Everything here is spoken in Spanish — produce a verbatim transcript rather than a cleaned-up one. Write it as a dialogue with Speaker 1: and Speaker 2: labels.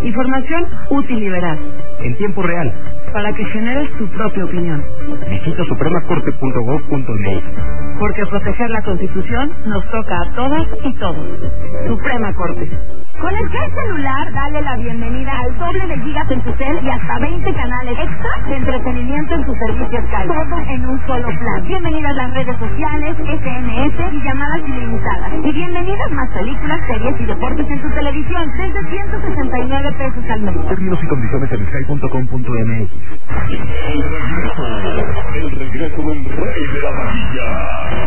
Speaker 1: Información útil y veraz.
Speaker 2: En tiempo real.
Speaker 1: Para que generes tu propia opinión.
Speaker 2: Visita suprema corte punto gob punto m x.
Speaker 1: Porque proteger la Constitución nos toca a todas y todos. Suprema Corte.
Speaker 3: Con el G celular, dale la bienvenida al doble de gigas en tu cel y hasta veinte canales extra de entretenimiento en tu servicio Sky. Todo en un solo plan. Bienvenidas las redes sociales, S M S y llamadas ilimitadas. Y bienvenidas más películas, series y deportes en tu televisión desde ciento sesenta y nueve pesos al mes.
Speaker 2: Términos y condiciones en sky punto com punto m x.
Speaker 4: El regreso, el regreso del rey de la taquilla.